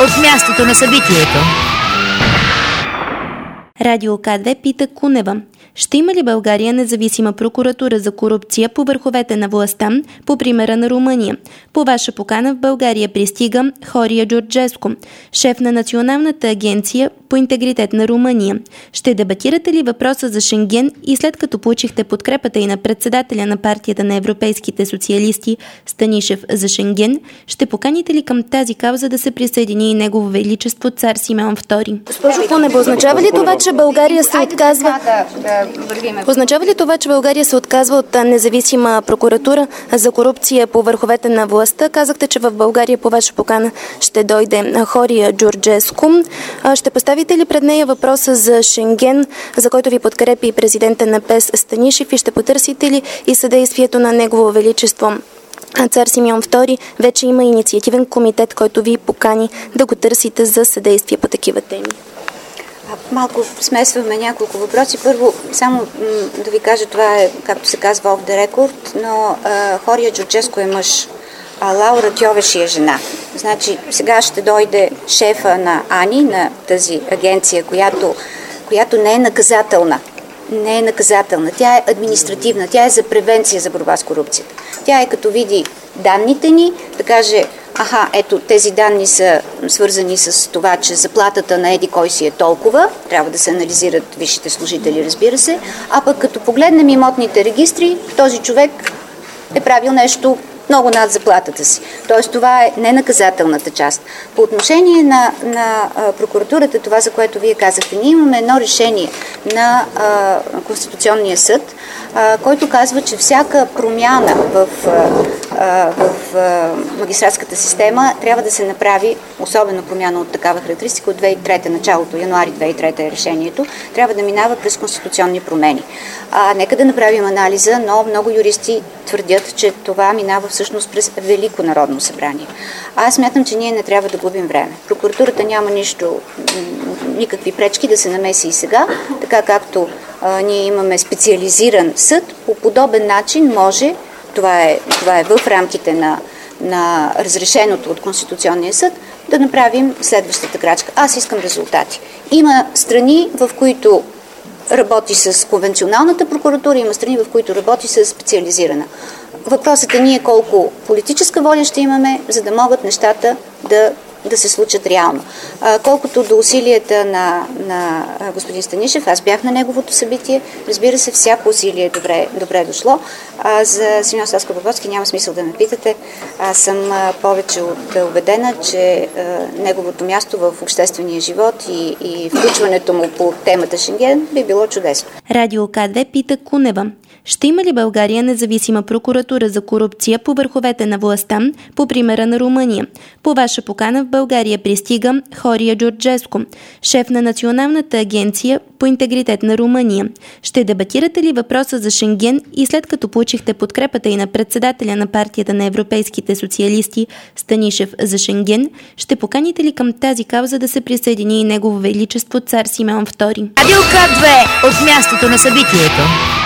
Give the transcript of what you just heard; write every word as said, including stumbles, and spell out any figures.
от мястото на събитието. Радио К две пита Кунева: ще има ли България независима прокуратура за корупция по върховете на властта, по примера на Румъния? По ваша покана в България пристига Хория Джорджеску, шеф на Националната агенция по интегритет на Румъния. Ще дебатирате ли въпроса за Шенген и след като получихте подкрепата и на председателя на партията на европейските социалисти Станишев за Шенген, ще поканите ли към тази кауза да се присъедини и Негово Величество цар Симеон Втори? Госпожо Кунева, означава ли това, че България се отказва? Означава ли това, че България се отказва от независима прокуратура за корупция по върховете на властта? Казахте, че в България по ваша покана ще дойде Хория Джорджеску. Ще поставите ли пред нея въпроса за Шенген, за който ви подкрепи президента на ПЕС Станишев, и ще потърсите ли и съдействието на Негово Величество цар Симеон Втори? Вече има инициативен комитет, който ви покани да го търсите за съдействие по такива теми. Малко смесваме няколко въпроси. Първо, само м- да ви кажа, това е, както се казва, off the record, но а, Хория Джорджеску е мъж, а Лаура Кьовеши е жена. Значи, сега ще дойде шефа на АНИ, на тази агенция, която, която не е наказателна. Не е наказателна. Тя е административна. Тя е за превенция за борба с корупцията. Тя е като види данните ни, да каже: аха, ето, тези данни са свързани с това, че заплатата на еди кой си е толкова, трябва да се анализират висшите служители, разбира се, а пък като погледнем имотните регистри, този човек е правил нещо много над заплатата си. Тоест, това е ненаказателната част. По отношение на, на а, прокуратурата, това, за което вие казахте, ние имаме едно решение на а, Конституционния съд, а, който казва, че всяка промяна в, а, в а, магистратската система трябва да се направи, особено промяна от такава характеристика, от две хиляди и трета, началото, януари две хиляди и трета е решението, трябва да минава през конституционни промени. А, нека да направим анализа, но много юристи твърдят, че това минава всъщност през Велико народно събрание. Аз смятам, че ние не трябва да губим време. Прокуратурата няма нищо, никакви пречки да се намеси и сега, така както а, ние имаме специализиран съд, по подобен начин може, това е, това е в рамките на, на разрешеното от Конституционния съд, да направим следващата крачка. Аз искам резултати. Има страни, в които работи с конвенционалната прокуратура, има страни, в които работи с специализирана. Въпросът е ние колко политическа воля ще имаме, за да могат нещата да, да се случат реално. А, колкото до усилията на, на господин Станишев, аз бях на неговото събитие, разбира се, всяко усилие е добре, добре дошло. А, за Симеон Сакскобургготски няма смисъл да ме питате. Аз съм а, повече от убедена, че а, неговото място в обществения живот и, и включването му по темата Шенген би било чудесно. Радио К две пита Кунева: ще има ли България независима прокуратура за корупция по върховете на властта, по примера на Румъния? По ваша покана в България пристига Хория Джорджеску, шеф на Националната агенция по интегритет на Румъния. Ще дебатирате ли въпроса за Шенген и след като получихте подкрепата и на председателя на партията на европейските социалисти Станишев за Шенген, ще поканите ли към тази кауза да се присъедини и Негово Величество цар Симеон Втори? Радио К две от мястото на събитието.